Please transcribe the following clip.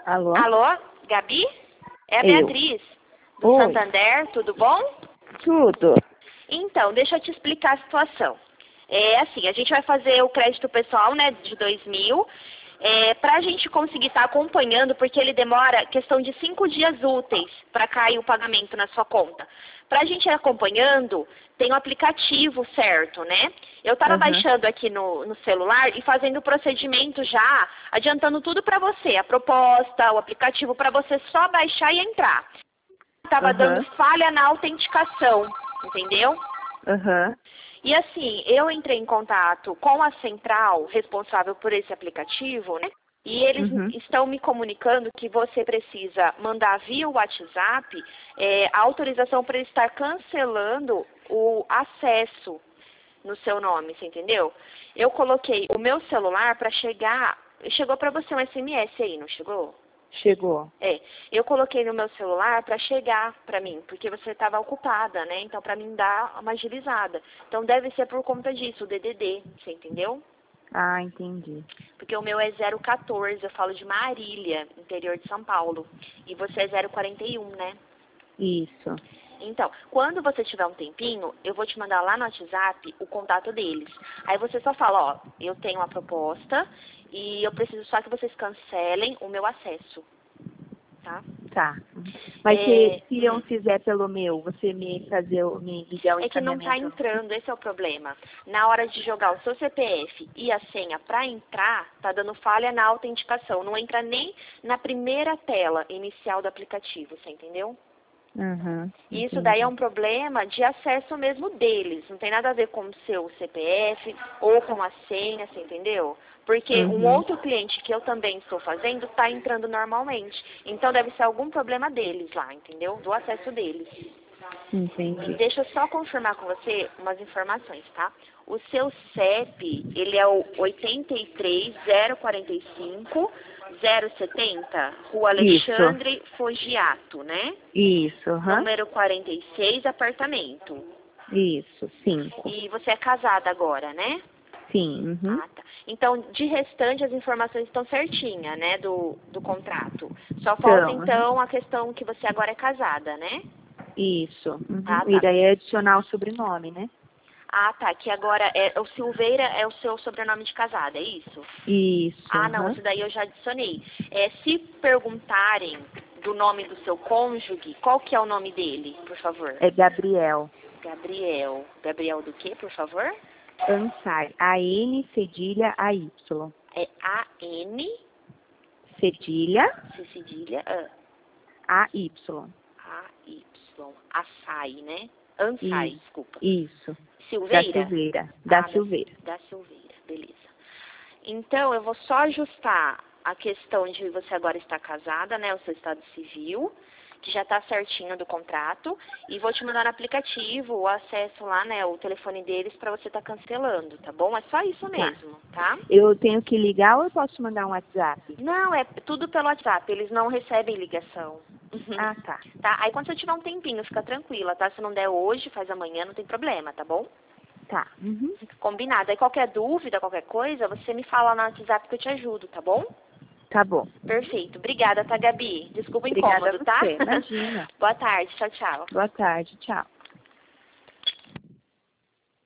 Alô? Alô, Gabi? É a Eu. Beatriz, do Oi. Santander, tudo bom? Tudo. Então, deixa eu te explicar a situação. É assim, a gente vai fazer o crédito pessoal, né, de 2.000, para a gente conseguir estar acompanhando, porque ele demora questão de 5 dias úteis para cair o pagamento na sua conta. Para a gente ir acompanhando, tem o aplicativo certo, né? Eu estava baixando aqui no celular e fazendo o procedimento já, adiantando tudo para você, a proposta, o aplicativo, para você só baixar e entrar. Estava dando falha na autenticação, entendeu? E assim, eu entrei em contato com a central responsável por esse aplicativo, né? E eles estão me comunicando que você precisa mandar via WhatsApp a autorização para estar cancelando o acesso no seu nome, você entendeu? Eu coloquei o meu celular para chegar... Chegou para você um SMS aí, não chegou? Chegou. Eu coloquei no meu celular para chegar para mim, porque você estava ocupada, né? Então, para mim dar uma agilizada. Então, deve ser por conta disso, o DDD, você entendeu? Ah, entendi. Porque o meu é 014, eu falo de Marília, interior de São Paulo. E você é 041, né? Isso. Então, quando você tiver um tempinho, eu vou te mandar lá no WhatsApp o contato deles. Aí você só fala, ó, eu tenho uma proposta e eu preciso só que vocês cancelem o meu acesso, tá? Tá. Mas se eu fizer pelo meu, você me ligar o É que não tá encaminhamento? entrando, esse é o problema. Na hora de jogar o seu CPF e a senha para entrar, tá dando falha na autenticação. Não entra nem na primeira tela inicial do aplicativo, você entendeu? E isso daí é um problema de acesso mesmo deles. Não tem nada a ver com o seu CPF ou com a senha, você entendeu? Porque um outro cliente que eu também estou fazendo está entrando normalmente. Então deve ser algum problema deles lá, entendeu? Do acesso deles. Entendi. Deixa eu só confirmar com você umas informações, tá? O seu CEP, ele é o 83045-070, Rua Alexandre Fogiato, né? Isso, Número 46, apartamento. Isso, 5. E você é casada agora, né? Sim, Ah, tá. Então, de restante, as informações estão certinhas, né, do contrato. Só falta, então, a questão que você agora é casada, né? Isso. Ah, E tá. daí adicionar o sobrenome, né? Ah, tá. Que agora o Silveira é o seu sobrenome de casada, é isso? Isso. Ah, não. Isso daí eu já adicionei. Se perguntarem do nome do seu cônjuge, qual que é o nome dele, por favor? É Gabriel. Gabriel. Gabriel do quê, por favor? Ansai. A-N, cedilha, A-Y. É A-N... Cedilha, C cedilha, A-Y. A-Y. Açaí, né? Ansai, desculpa. Isso. Silveira? Da Silveira. Da Silveira. Da Silveira, beleza. Então, eu vou só ajustar a questão de você agora estar casada, né? O seu estado civil, que já está certinho do contrato. E vou te mandar no aplicativo o acesso lá, né? O telefone deles para você estar cancelando, tá bom? É só isso mesmo, tá? Eu tenho que ligar ou eu posso mandar um WhatsApp? Não, é tudo pelo WhatsApp. Eles não recebem ligação. Ah, tá. Tá? Aí quando você tiver um tempinho, fica tranquila, tá? Se não der hoje, faz amanhã, não tem problema, tá bom? Tá. Combinado. Aí qualquer dúvida, qualquer coisa, você me fala no WhatsApp que eu te ajudo, tá bom? Tá bom. Perfeito. Obrigada, tá, Gabi? Desculpa o Obrigada incômodo, a tá? você. Imagina. Boa tarde. Tchau, tchau. Boa tarde. Tchau.